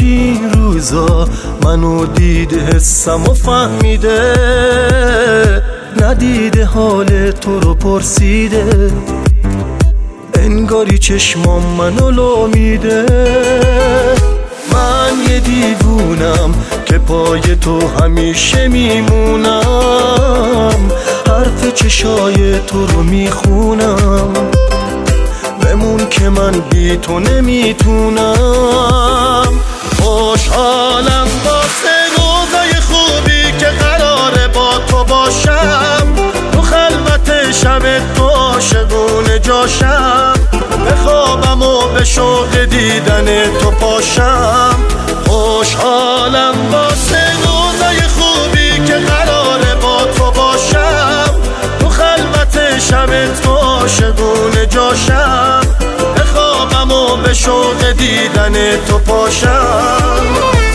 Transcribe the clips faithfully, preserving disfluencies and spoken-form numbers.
این روزا منو دیده حسم و فهمیده، ندیده حال تو رو پرسیده، انگاری چشمام منو لو میده. من یه دیوونم که پای تو همیشه میمونم، حرف چشای تو رو میخونم، بمون که من بی تو نمیتونم. خوشحالم واسه روزای خوبی که قراره با تو باشم، تو خلوت شب تو عاشقونه جاشم، بخوابم و به شوق دیدن تو پاشم. خوشحالم واسه روزای خوبی که قراره با تو باشم، تو خلوت شب تو عاشقونه جاشم، بخوابم و به شوق دیدن تو پاشم.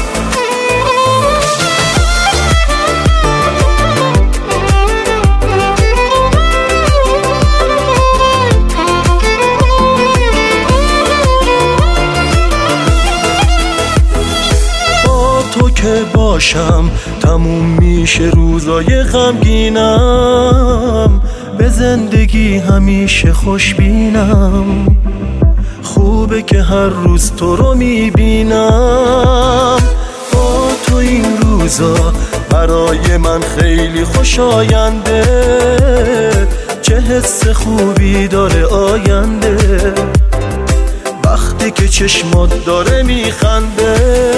تو که باشم تموم میشه روزای غمگینم، به زندگی همیشه خوشبینم، خوبه که هر روز تو رو میبینم. با تو این روزا برای من خیلی خوشاینده، چه حس خوبی داره آینده، وقتی که چشمات داره میخنده.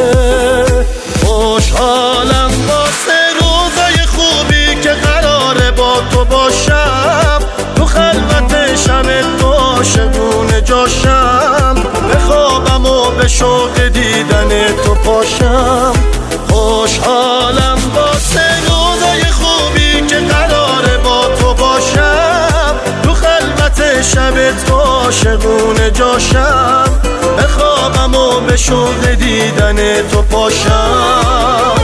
خوشحالم واسه روزای خوبی که قراره با تو باشم، تو خلوت شب تو عاشقونه جاشم، بخوابم و به شوق دیدن تو پاشم. خوشحالم واسه روزای خوبی که قراره با تو باشم، تو خلوت شب تو عاشقونه جاشم، بخوابم و به شوق دیدن تو پاشم.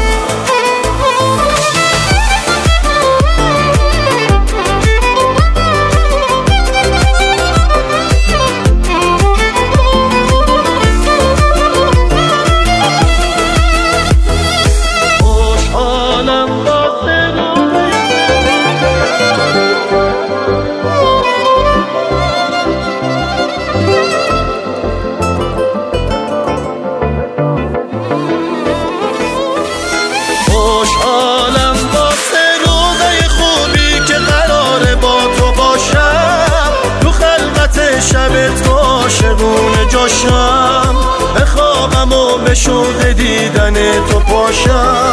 خوشحالم واسه روزای خوبی که قراره با تو باشم، تو خلوت شب تو عاشقونه جاشم، بخوابم و به شوق دیدن تو پاشم.